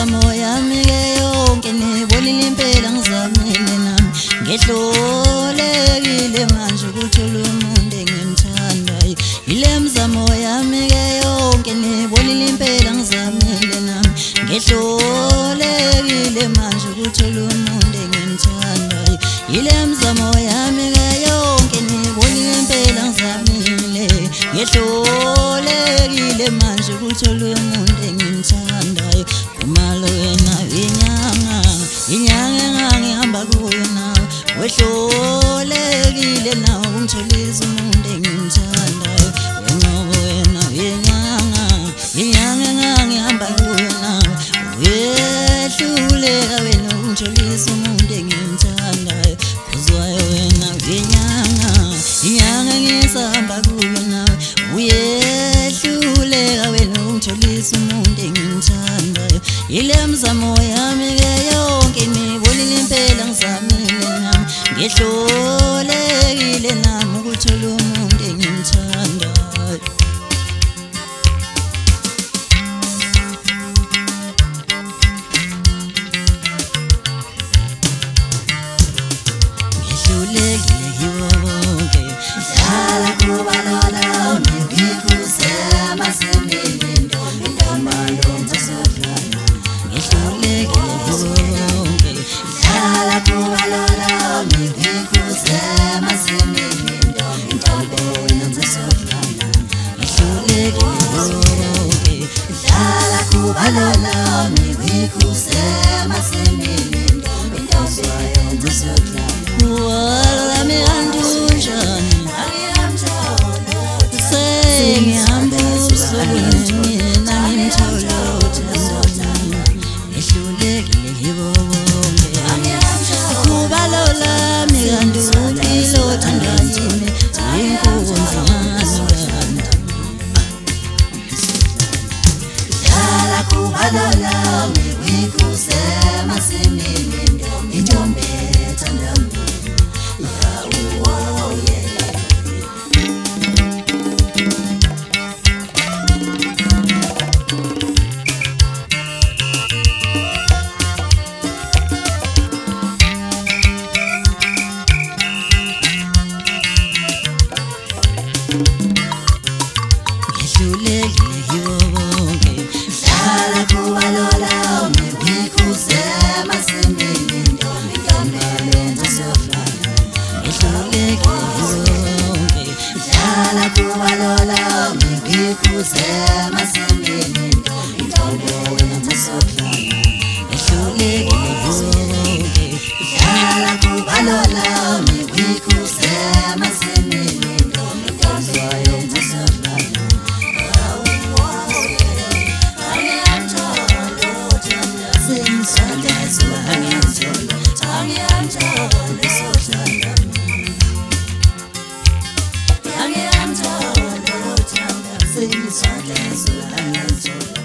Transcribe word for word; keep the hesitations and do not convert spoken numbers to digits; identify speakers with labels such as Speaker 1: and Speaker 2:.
Speaker 1: imizamo yami ke yonke nibonile impela ngizamile nami ngehlulekile manje ukuthola umuntu engimthandayo ile mizamo yami ke yonke nibonile impela ngizamile nami ngehlulekile manje ukuthola umuntu engimthandayo ile mizamo yami ke yonke nibonile impela ngizamile ngehlulekile manje ukuthola umuntu engimthandayo kumalo wena inyanga inyanga engangihamba kuyo nawe wehlulekile nawe ungitholisa umuntu engimthandayo wenqobo wena inyanga inyanga engangihamba kuyo nawe wehluleka wena ungitholisa umuntu engimthandayo kuzwayo wena inyanga inyanga ngisahamba kuyo nawe uyehluleka wena ungitholisa umuntu engimthandayo ile mizamo yami ke yonke nibonile impela ngizamile nami ngehlulekile nami ukuthola umuntu engimthandayo ngehlulekile yibo bonke hlala kuba lona ngikuze masemini ntombi ntombi sodlala ngehlulekile yibo bonke hlala kuba lona ngikuze masemini ntombi ntombi sodlala ngehlulekile bonke hlala kuba lona ngikuze masemini ntombi ntombi sodlala wala mi andunjani sengihamba ubusuku nangimthola uthandana ngehlulekile yibo bonke kuba lolami kanti uphila othanda yimi inkunzi ngani hlala kuba lolami ngikuze masemini ntombi ntombi ethanda ngehlulekile yibo bonke hlala kuba lolami ngikuze masemini ntombi ntombi sodlala ngehlulekile yibo bonke hlala kuba lolami ngikuze masemini ntombi ntombi sodlala ngehlulekile yibo bonke hlala kuba lolami ngikuze masemini ntombi ntombi sodlala Sing